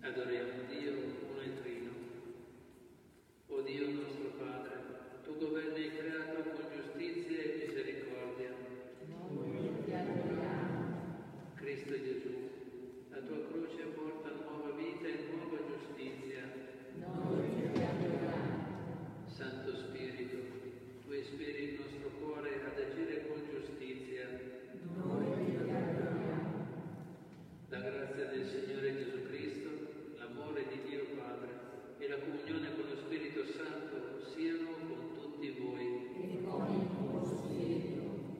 Adoriamo Dio uno e trino. O Dio nostro Padre, tu governi il creato con giustizia e misericordia. Noi ti adoriamo. Cristo Gesù, la tua croce porta nuova vita e nuova giustizia. Noi ti adoriamo. Santo Spirito, tu ispiri il nostro cuore ad agire con giustizia. Noi ti adoriamo. La grazia del Signore Gesù Cristo, l'amore di Dio Padre e la comunione con lo Spirito Santo siano con tutti voi. E con il tuo Spirito.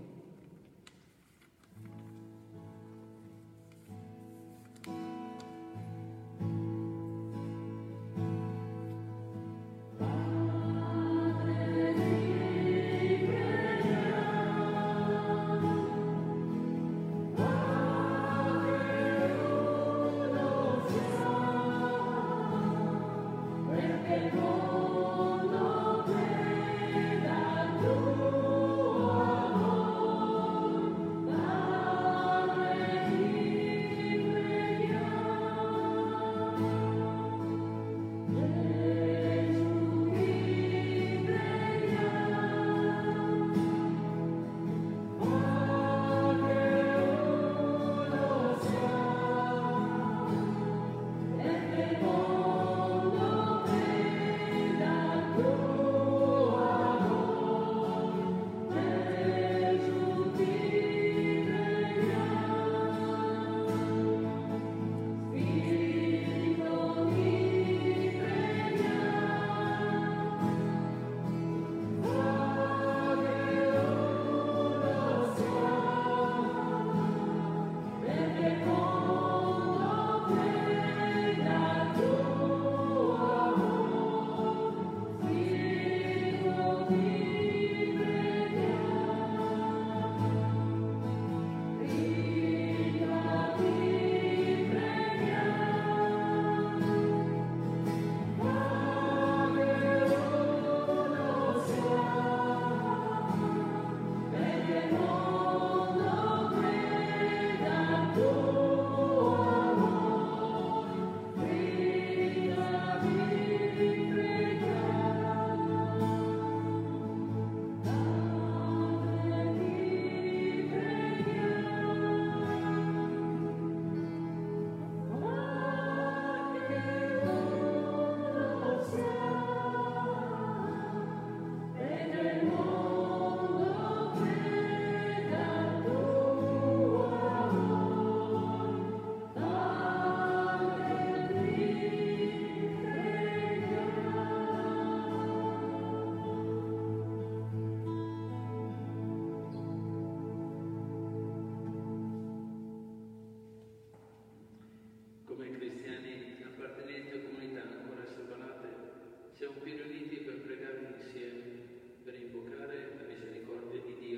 Come cristiani appartenenti a comunità ancora separate, siamo qui riuniti per pregare insieme, per invocare la misericordia di Dio.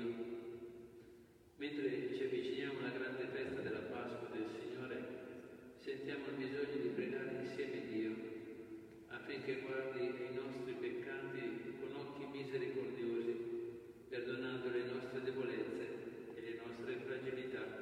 Mentre ci avviciniamo alla grande festa della Pasqua del Signore, sentiamo il bisogno di pregare insieme Dio, affinché guardi ai nostri peccati con occhi misericordiosi, perdonando le nostre debolezze e le nostre fragilità.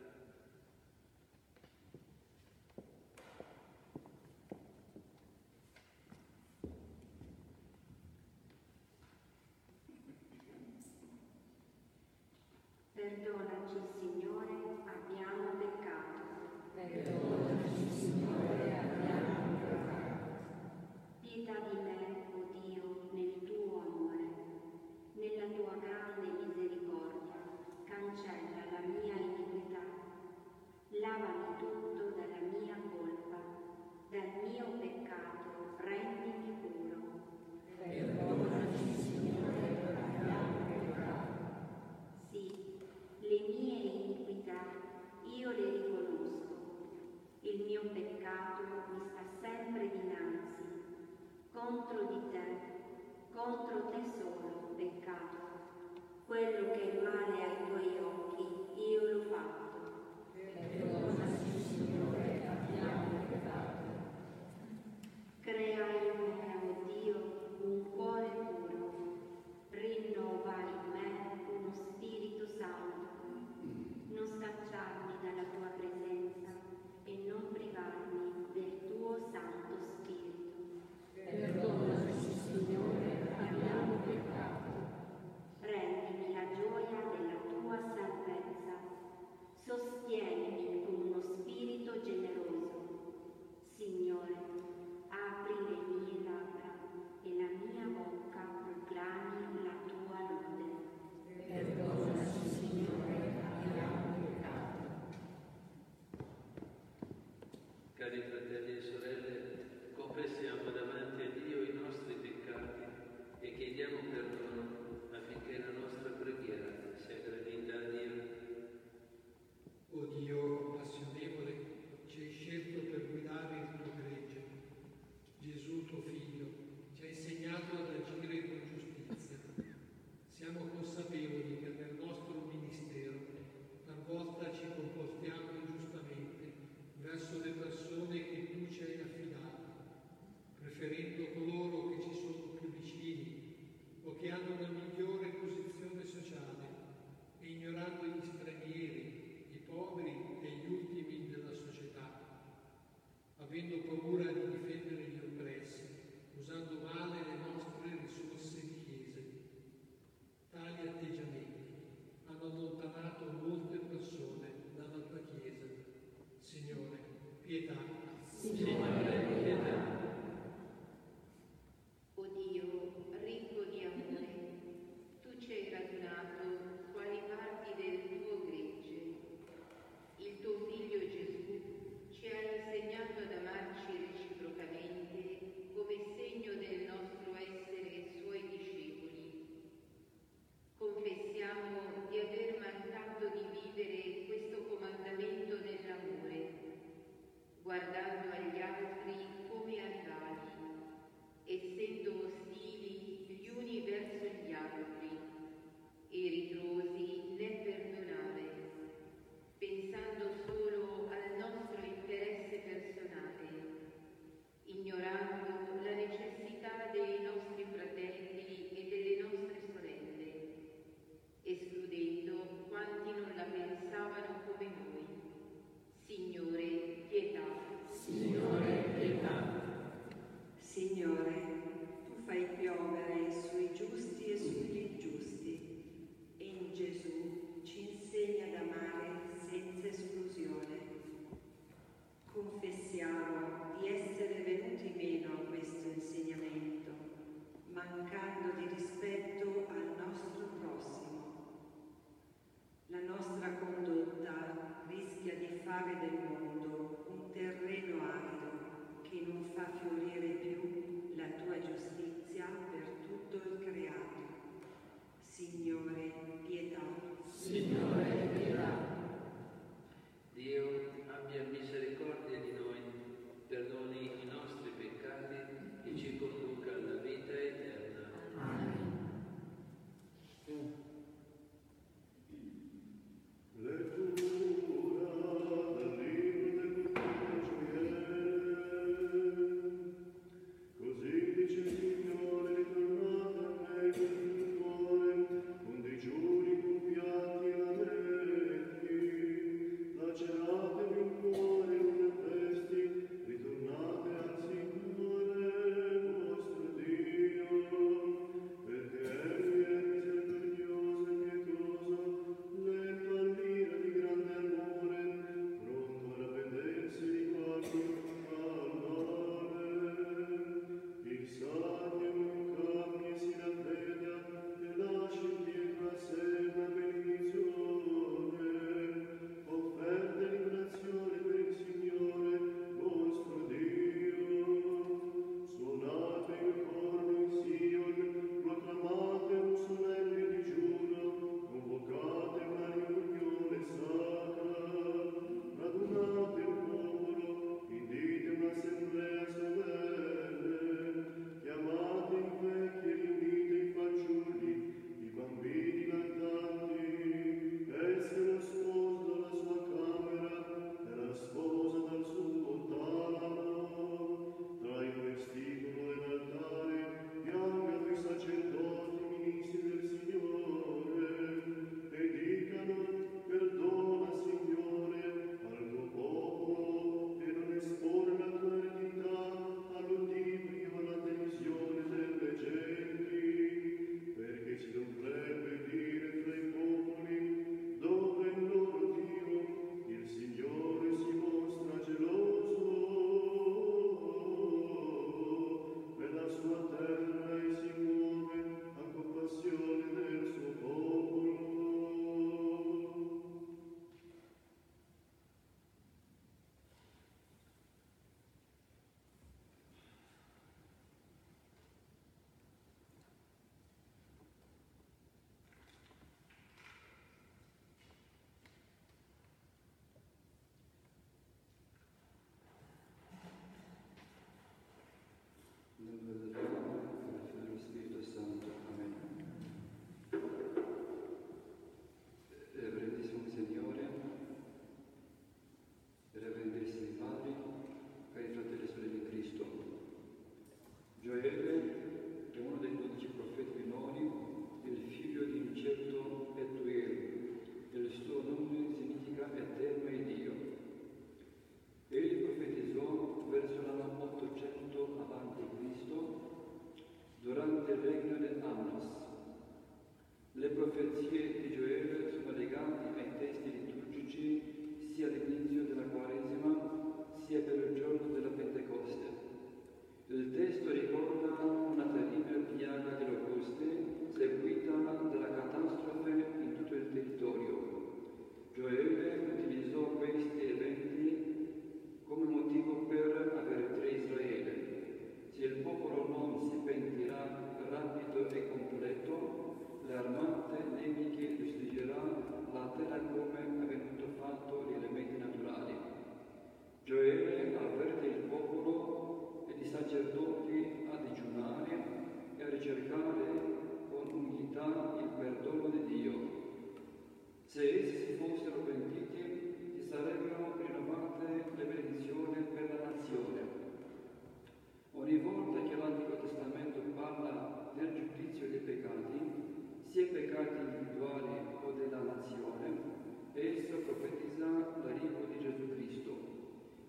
Perdonaci, Signore, abbiamo peccato. Perdonaci, Signore, abbiamo peccato. Pietà di me, o Dio, nel tuo amore. Nella tua grande misericordia, cancella la mia iniquità. Lavami tutto dalla mia colpa. Dal mio peccato rendimi puro. Perdonaci, Signore, abbiamo peccato. Sì, le mie iniquità io le riconosco. Il mio peccato mi sta sempre dinanzi. Contro di te solo ho peccato. Quello che è male ai tuoi occhi io l'ho fatto. Perdonaci, Signore, abbiamo peccato. Crea in me, o Dio, un cuore puro. Rinnova in me uno spirito santo. Non scacciarmi dalla tua presenza e non privarmi del tuo pietà. Signore, pietà. O Dio, ricco di amore, tu ci hai radunato quali parti del tuo gregge. Il tuo Figlio Gesù ci ha insegnato ad amarci reciprocamente come segno del nostro essere suoi discepoli. Confessiamo di aver mancato di vivere questo comandamento nell'amore,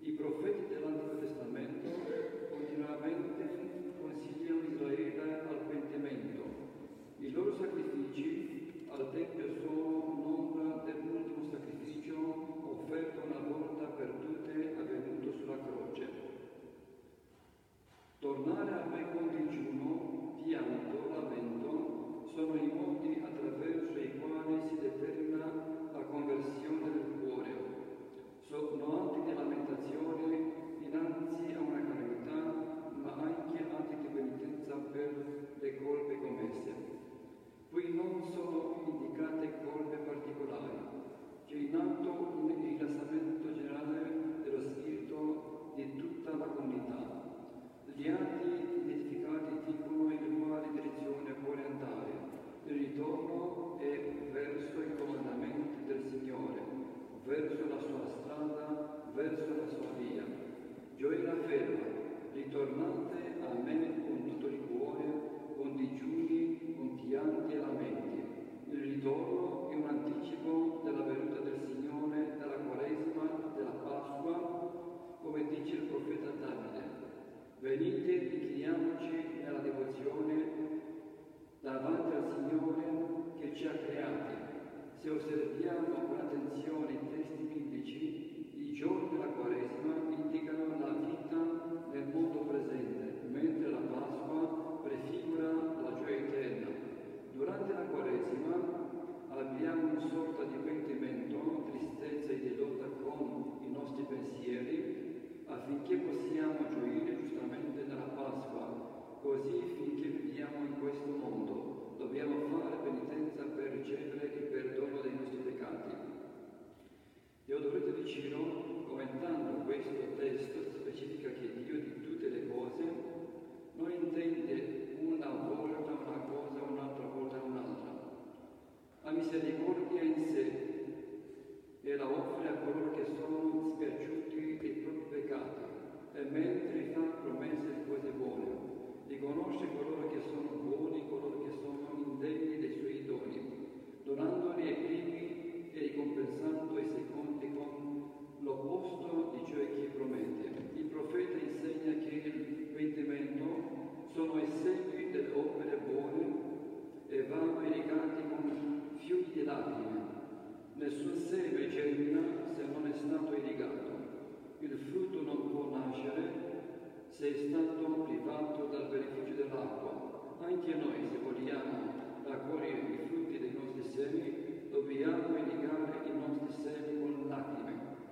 I profeti dell'Antico Testamento continuamente consigliano Israele al pentimento. I loro sacrifici al Tempio sono un'ombra dell'ultimo sacrificio offerto una volta per tutte avvenuto sulla croce. Tornare a me con digiuno, pianto, lamento sono i modi attraverso i quali si determina la conversione del cuore. Sono atti di lamentazione innanzi a una calamità, ma anche atti di penitenza per le colpe commesse. Qui non sono indicate colpe particolari, c'è in atto un rilassamento generale dello spirito di tutta la comunità. Gli atti identificati dicono in quale direzione vuole andare. Il ritorno è verso i comandamenti del Signore, verso la sua strada, verso la sua via. Gioia afferma: ritornate a me con tutto il cuore, con digiuni, con pianti e lamenti. Il ritorno è un anticipo della venuta del Signore, della Quaresima, della Pasqua, come dice il profeta Davide. Venite, incliniamoci nella devozione davanti al Signore che ci ha creati. Se osserviamo con attenzione i testi biblici, i giorni della Quaresima indicano la vita nel mondo presente, mentre la Pasqua prefigura la gioia eterna. Durante la Quaresima abbiamo una sorta di pentimento, tristezza e di lotta con i nostri pensieri, affinché possiamo gioire giustamente nella Pasqua. Così, finché viviamo in questo mondo, dobbiamo fare penitenza per ricevere il perdono dei nostri peccati. Teodoreto di Ciro, commentando questo testo, specifica che Dio di tutte le cose non intende una volta una cosa, un'altra volta un'altra. La misericordia in sé e la offre a coloro che sono spiaciuti dei propri peccati, e mentre fa promesse di cose buone, riconosce coloro che sono buoni, coloro che sono indegni dei suoi doni, donandoli ai primi e ricompensando i secondi con l'opposto di ciò che promette. Il profeta insegna che il pentimento sono i semi delle opere buone e vanno irrigati con fiumi di lacrime. Nessun seme germina se non è stato irrigato. Il frutto non può nascere se è stato privato dal beneficio dell'acqua. Anche noi, se vogliamo raccogliere i frutti dei nostri semi, dobbiamo irrigare i nostri semi con lacrime,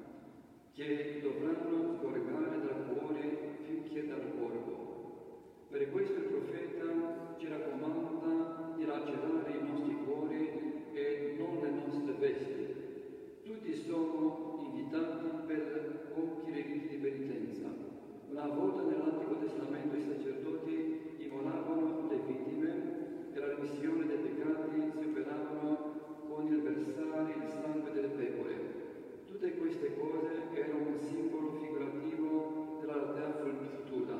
che dovranno sgorgare dal cuore più che dal corpo. Per questo il profeta ci raccomanda di lacerare i nostri cuori e non le nostre vesti. Tutti sono invitati per compiere i riti di penitenza. Una volta nell'Antico Testamento i sacerdoti immolavano le vittime e la remissione dei peccati si operavano con il versare il sangue delle pecore. Tutte queste cose erano un simbolo figurativo della realtà futura.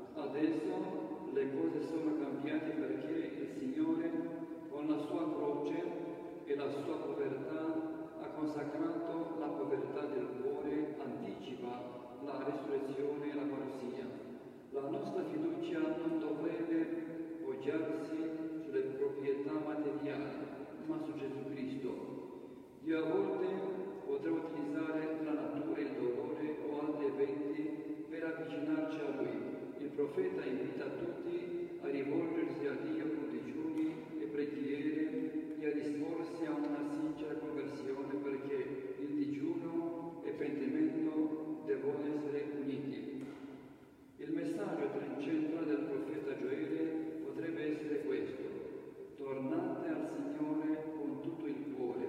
Adesso le cose sono cambiate perché il Signore, con la sua croce e la sua povertà, ha consacrato la povertà del cuore, anticipa la resurrezione e la parousia. La nostra fiducia non dovrebbe poggiarsi sulle proprietà materiali, ma su Gesù Cristo. Dio a volte potrà utilizzare la natura, il dolore o altri eventi per avvicinarci a Lui. Il profeta invita tutti a rivolgersi a Dio con digiuni e preghiere e a disporsi a una sincera conversione, perché il digiuno e pentimento devono essere uniti. Il messaggio centrale del profeta Gioele potrebbe essere questo: tornate al Signore con tutto il cuore,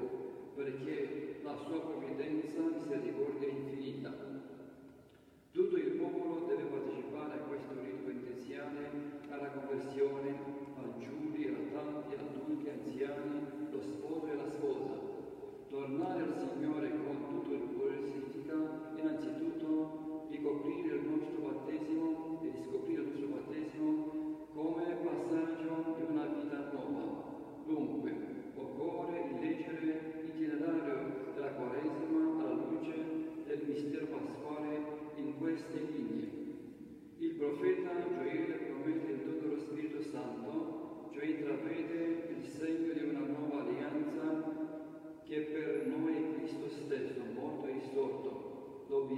perché la sua provvidenza misericordia è infinita. Tutto il popolo deve partecipare a questo rito penitenziale, alla conversione, fanciulli, latanti, adulti, anziani, lo sposo e la sposa. Tornare al Signore con tutto il cuore significa innanzitutto ricoprire il nostro battesimo e riscoprire il nostro battesimo come passaggio di una vita nuova. Dunque, occorre leggere l'itinerario della Quaresima alla luce del mistero pasquale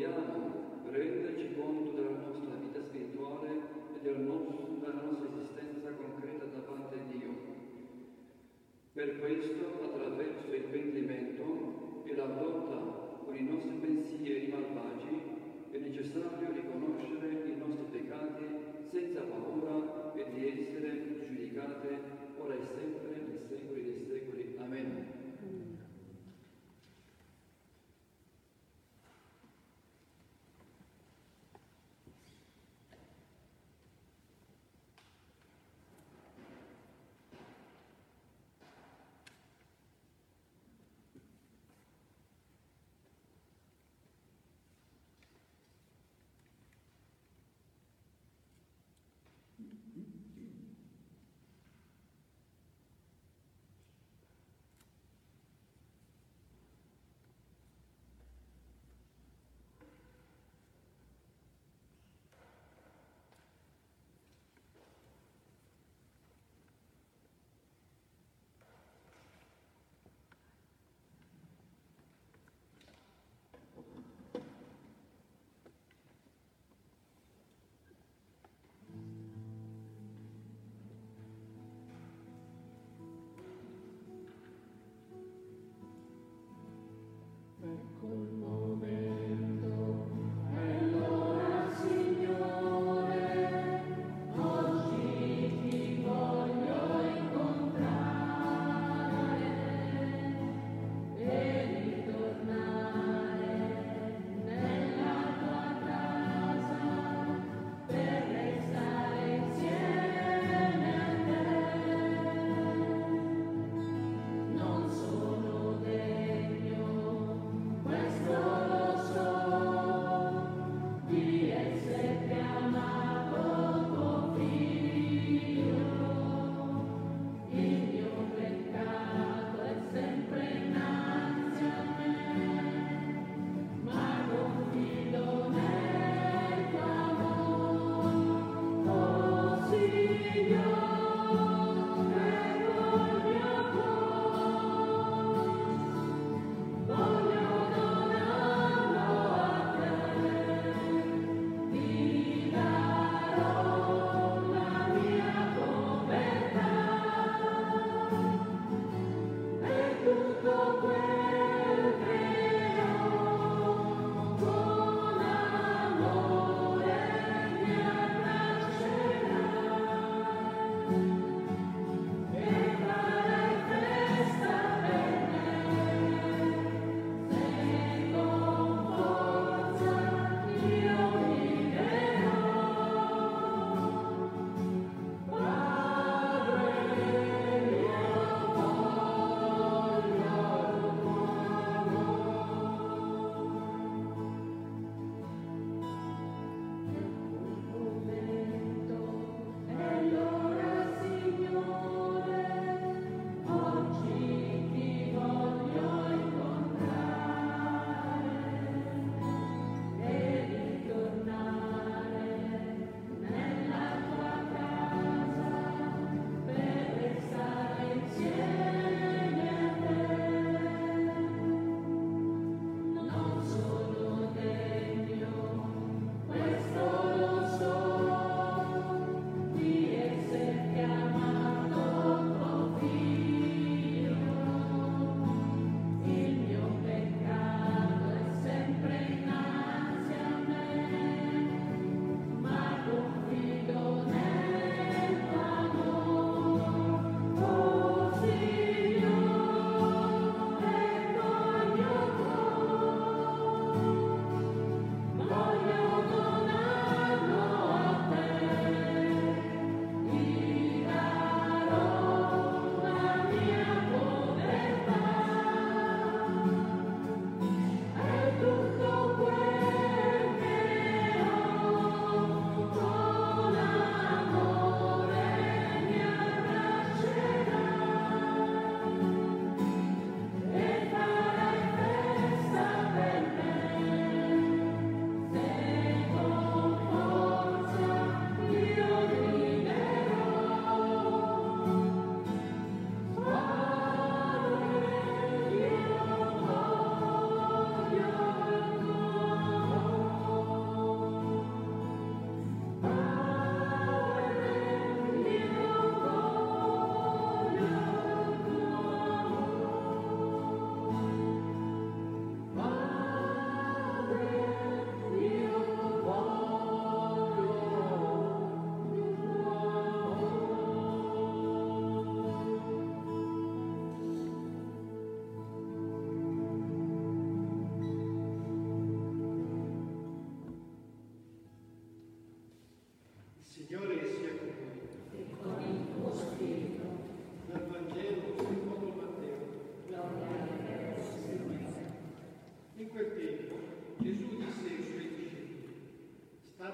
vogliamo renderci conto della nostra vita spirituale e della nostra esistenza concreta davanti a Dio. Per questo, attraverso il pentimento e la lotta con i nostri pensieri malvagi, è necessario riconoscere i nostri peccati senza paura e di essere giudicati ora e sempre nei secoli dei secoli. Amen.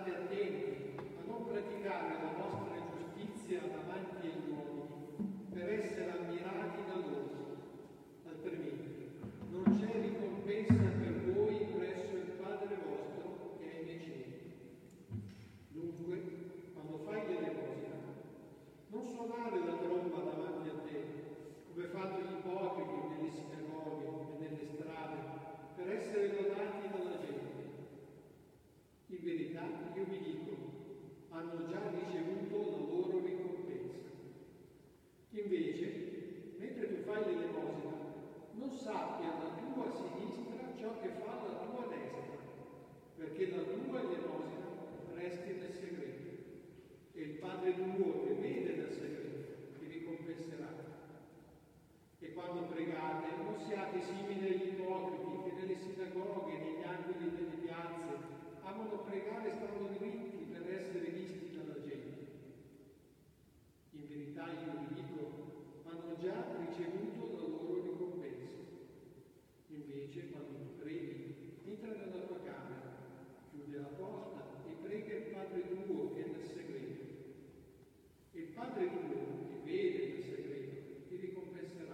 state attenti a non praticare la vostra giustizia davanti agli uomini per essere ammirati da loro, altrimenti non c'è ricompensa per voi presso il Padre vostro che è nei cieli. Dunque, quando fai l'elemosina, non suonare la tromba davanti a te, come fanno gli ipocriti nelle sinagoghe e nelle strade, per essere lodati dalla gente. In verità, io vi dico, hanno già ricevuto la loro ricompensa. Invece, mentre tu fai l'elemosina, non sappia la tua sinistra ciò che fa la tua destra, perché la tua elemosina resti nel segreto, e il Padre tuo che vede nel segreto ti ricompenserà. E quando pregate, non siate simili agli ipocriti che nelle sinagoghe e negli angoli delle piazze amano pregare stando dritti per essere visti dalla gente. In verità io vi dico, hanno già ricevuto la loro ricompensa. Invece, quando tu preghi, entra nella tua camera, chiude la porta e prega il Padre tuo che è nel segreto. E il Padre tuo che vede nel segreto ti ricompenserà.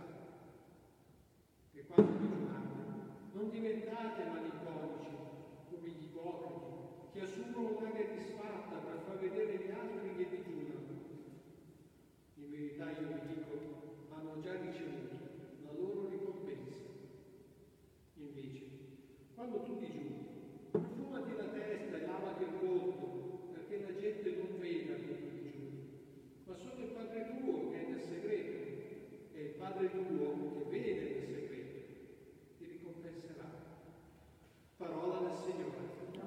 E quando digiunate, non diventate malinconici come gli ipocriti, che assumono un'aria disfatta per far vedere gli altri che digiunano. In verità io vi dico, hanno già ricevuto la loro ricompensa. Invece, quando tu digiuni, fumati la testa e lavati il volto, perché la gente non veda che tu digiuni, ma solo il Padre tuo che è nel segreto, e il Padre tuo che vede nel segreto ti ricompenserà. Parola del Signore.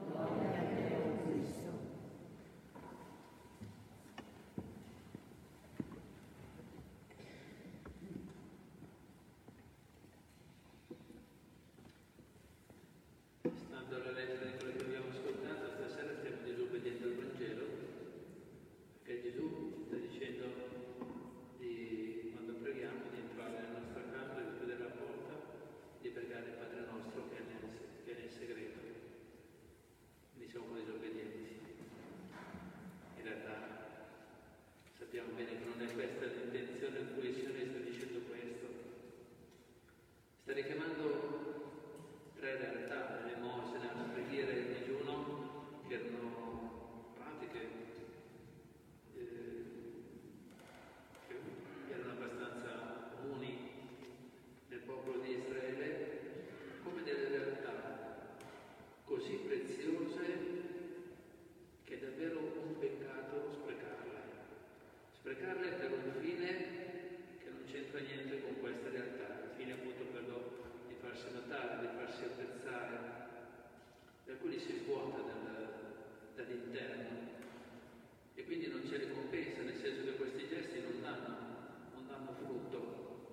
Stando alla lettera di quello che abbiamo ascoltato, stasera stiamo disobbediendo al Vangelo, perché Gesù ci sta dicendo quando preghiamo di entrare nella nostra casa, di chiudere la porta, di pregare il Padre nostro che è nel segreto. Quindi siamo disobbedienti. In realtà sappiamo bene che non è questa l'intenzione per cui il Signore sta dicendo questo. Sta richiamando tre realtà, l'elemosina, la preghiera e il digiuno, che erano pratiche che erano abbastanza comuni nel popolo di Israele, come delle realtà così preziose che è davvero un peccato sprecarle. Sprecarle per un fine che non c'entra niente con questa realtà, il fine appunto quello di farsi notare, di farsi apprezzare, per cui li si svuota dall'interno e quindi non c'è ricompensa, nel senso che questi gesti non danno frutto.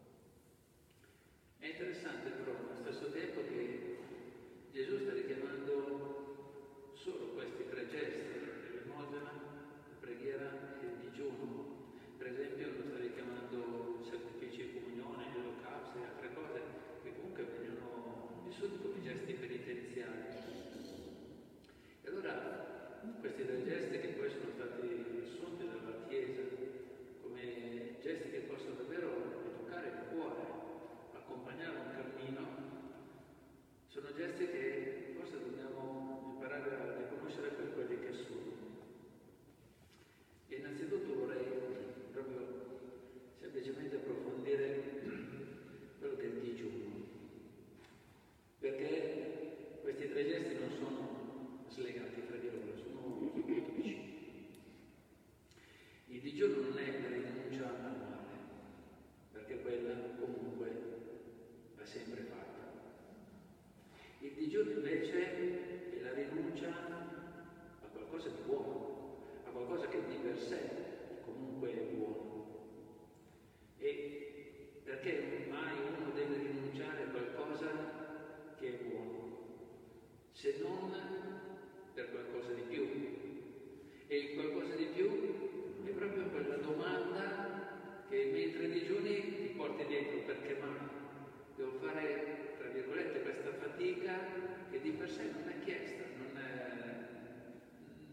È interessante però allo stesso tempo che Gesù sta richiamando solo questi tre gesti, l'elemosina, la preghiera e il digiuno. Per esempio lo sta richiamando sacrifici di comunione, gli olocausti e altre cose che comunque venivano vissuti come gesti penitenziali. E allora questi tre gesti che poi sono stati assunti dalla Chiesa come gesti che possono davvero toccare il cuore, accompagnare un cammino, sono gesti che forse dobbiamo imparare a riconoscere per quelli che sono. E innanzitutto vorrei proprio semplicemente approfondire quello che è il digiuno, perché questi tre gesti non sono slegati fra di loro, sono molto vicini. Il digiuno non è la rinuncia al male, perché quella comunque va sempre fatta. Il digiuno invece è la rinuncia a qualcosa di buono, a qualcosa che di per sé comunque è buono. E perché mai uno deve rinunciare a qualcosa che è buono, se non per qualcosa di più? E il qualcosa di più è proprio quella domanda che mentre digiuni ti porti dentro: perché mai devo fare, tra virgolette, questa fatica che di per sé non è chiesta,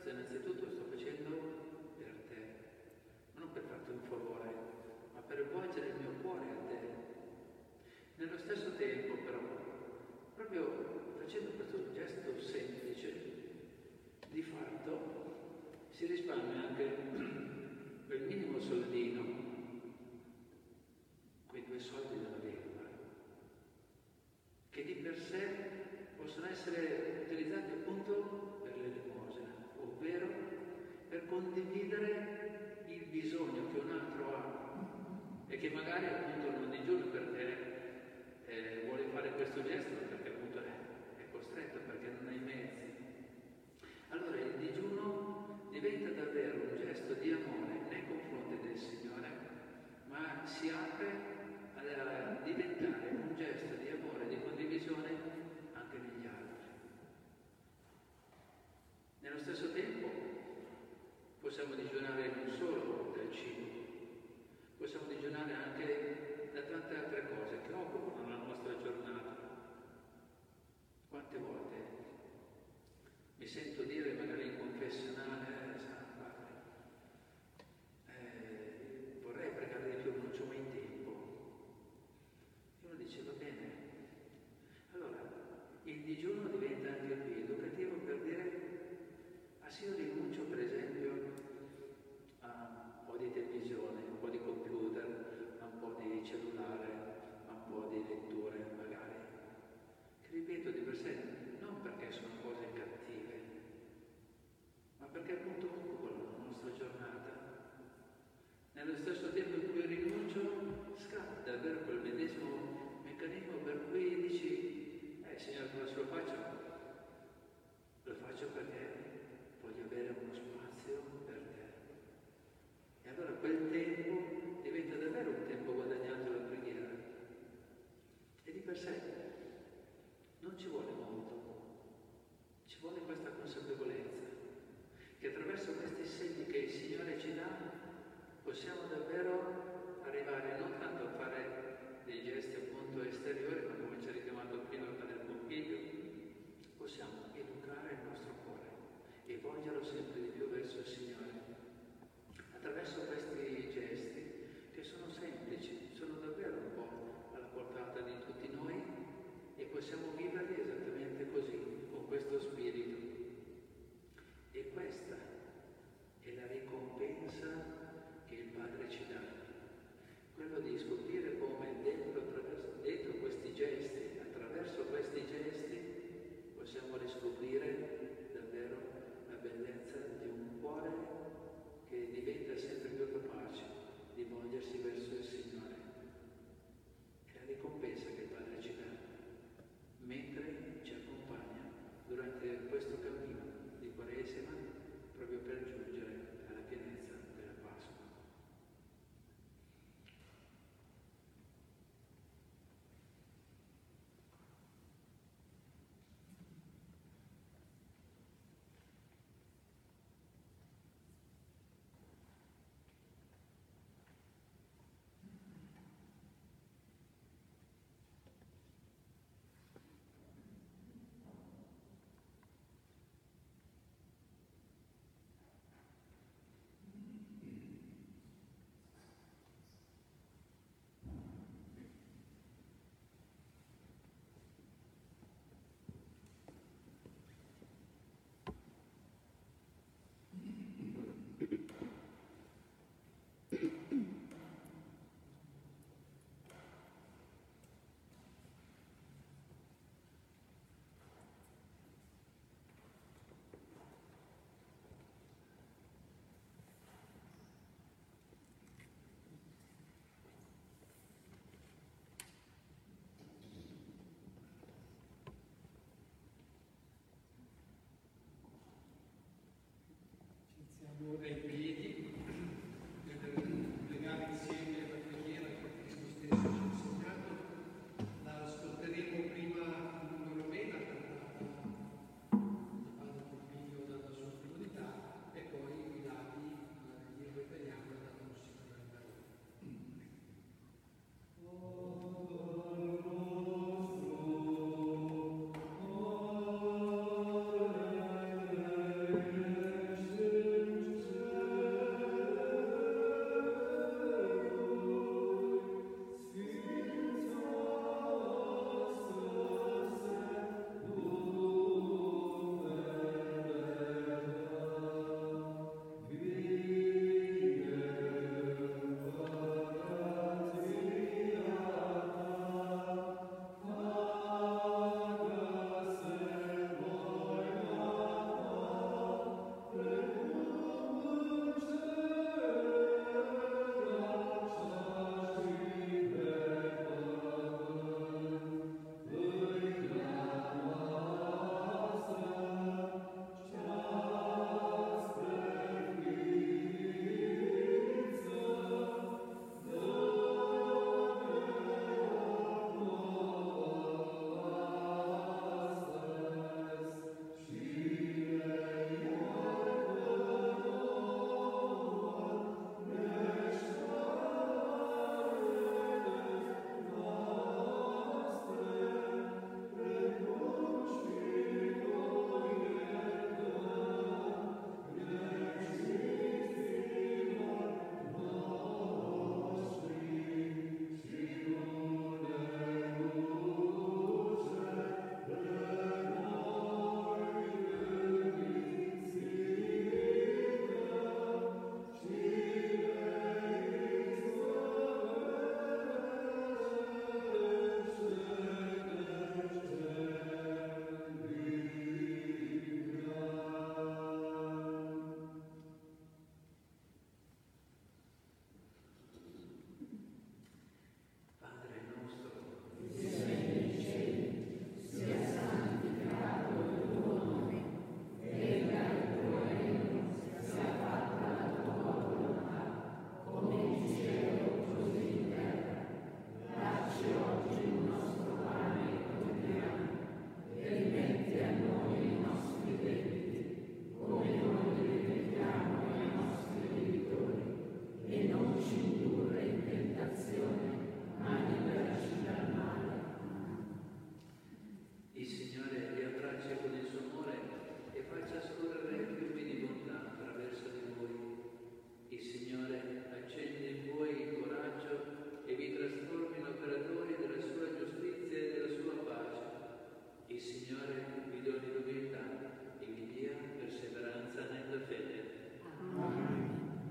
Questo innanzitutto sto facendo per te, non per farti un favore, ma per volgere il mio cuore a te. Nello stesso tempo, però, proprio facendo questo gesto semplice, di fatto si risparmia anche quel minimo soldino, quei 2 soldi della vedova, che di per sé possono essere utilizzati appunto per l'elemosina, ovvero per condividere il bisogno che un altro ha e che magari appunto non digiuna perché vuole fare questo gesto, perché appunto è costretto, perché non ha i mezzi. Allora il digiuno diventa davvero un gesto di amore nei confronti del Signore, ma si apre a diventare un gesto di amore, di condivisione anche negli altri. Nello stesso tempo possiamo digiunare non solo dal cibo, possiamo digiunare anche da tante altre cose che occupano la nostra giornata. Quante volte mi sento dire magari in confessionale, San Padre, vorrei pregare di più, non c'ho mai tempo. E uno dice, va bene. Allora, il digiuno diventa anche qui educativo per dire, se io rinuncio per esempio a un po' di televisione, un po' di computer, a un po' di cellulare, a un po' di letture magari, che ripeto di per sé, non perché sono cose cattive, ma perché appunto occupano la nostra giornata. Nello stesso tempo in cui rinuncio, scatta davvero quel medesimo meccanismo per cui dici, Signore, cosa lo faccio? Lo faccio perché voglio avere uno spazio per te. E allora quel tempo diventa davvero un tempo guadagnato alla preghiera. E di per sé non ci vuole molto, ci vuole questa consapevolezza che attraverso questi segni che il Signore ci dà possiamo davvero arrivare non tanto a fare dei gesti appunto esteriori, ma come ci ha richiamato prima il Padre Pompiglio, possiamo educare il nostro cuore e volgerlo sempre di più verso il Signore. Attraverso questi gesti che sono semplici, sono davvero un po' alla portata di tutti noi e possiamo viverli esattamente così, con questo spirito. E questa è la ricompensa che il Padre ci dà, quello di scoprire come dentro questi gesti, attraverso questi gesti, possiamo riscoprire davvero la bellezza di un cuore che diventa sempre più capace di volgersi verso il Signore. È la ricompensa che il Padre ci dà, mentre ci accompagna durante questo Signore vi doni l'umiltà e vi dia perseveranza nella fede. Amen.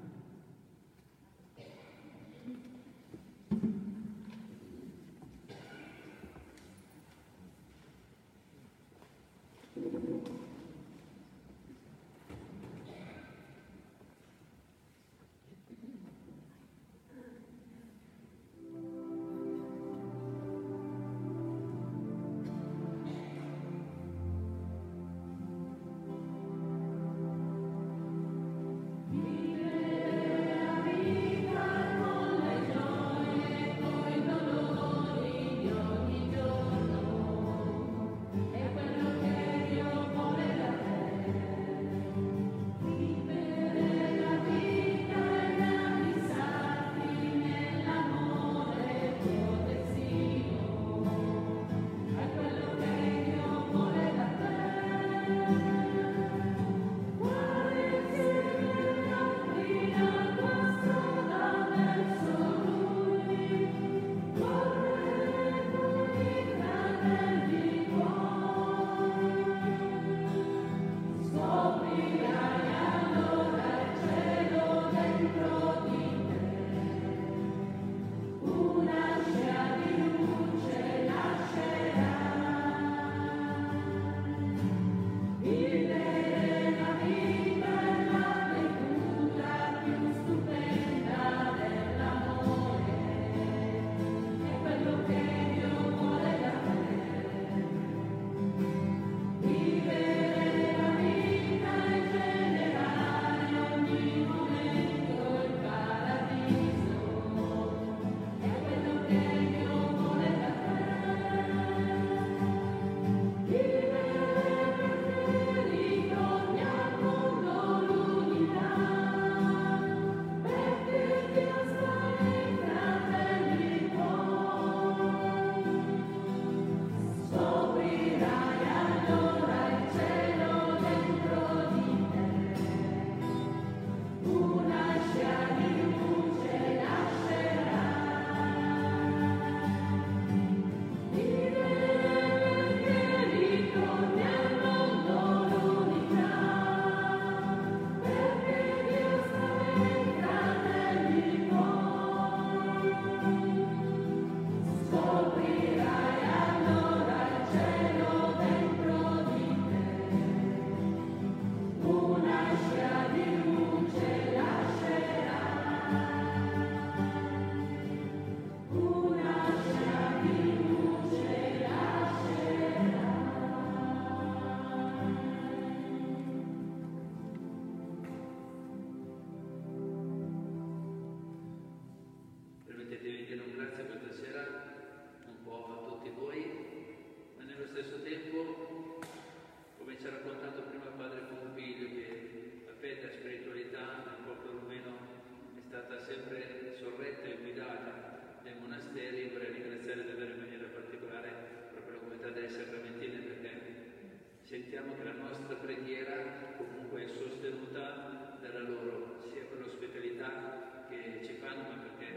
Sentiamo che la nostra preghiera comunque è sostenuta dalla loro, sia per l'ospitalità che ci fanno, ma perché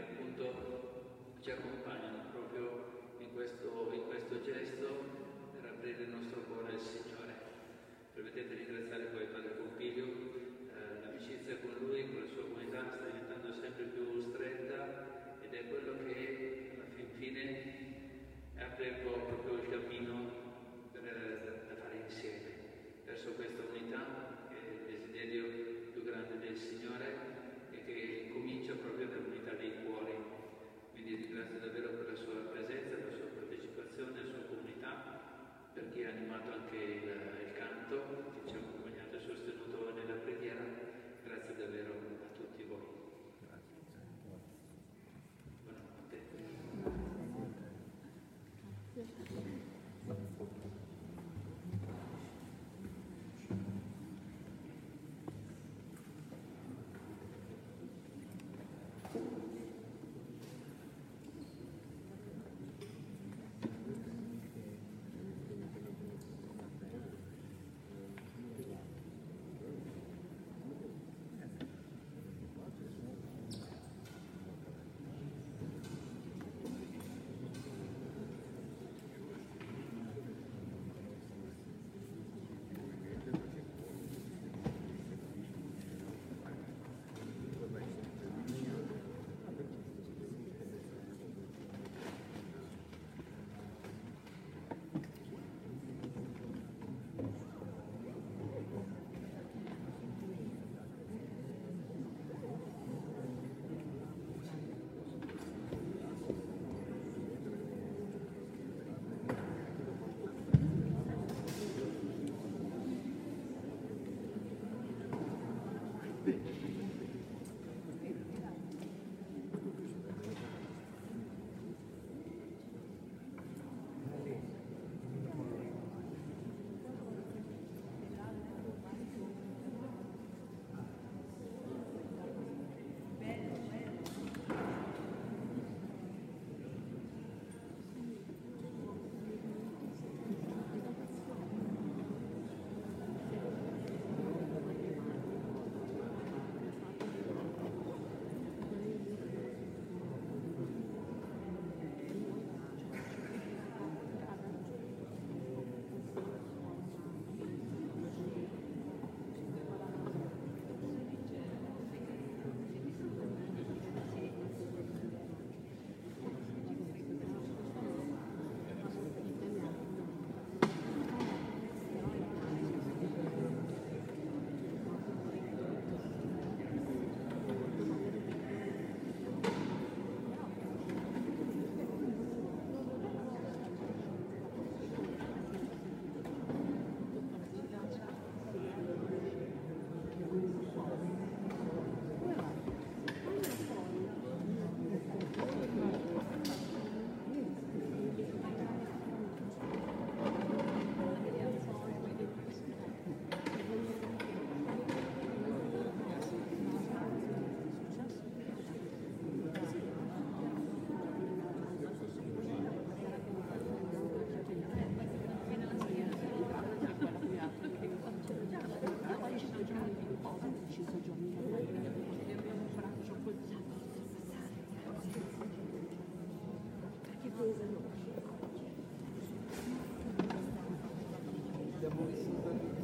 appunto ci accompagnano proprio in questo gesto per aprire il nostro cuore al Signore. Permettete di ringraziare poi Padre Pompiglio, l'amicizia con lui, con la sua comunità sta diventando sempre più stretta ed è quello che alla fine apre un po' proprio il cammino da fare insieme verso questa unità che è il desiderio più grande del Signore e che comincia proprio dall'unità dei cuori. Quindi ringrazio davvero per la sua presenza, per la sua partecipazione, la sua comunità, per chi ha animato anche il canto, che ci ha accompagnato e sostenuto nella preghiera. Grazie davvero a tutti voi. Buonanotte. abbiamo vissuto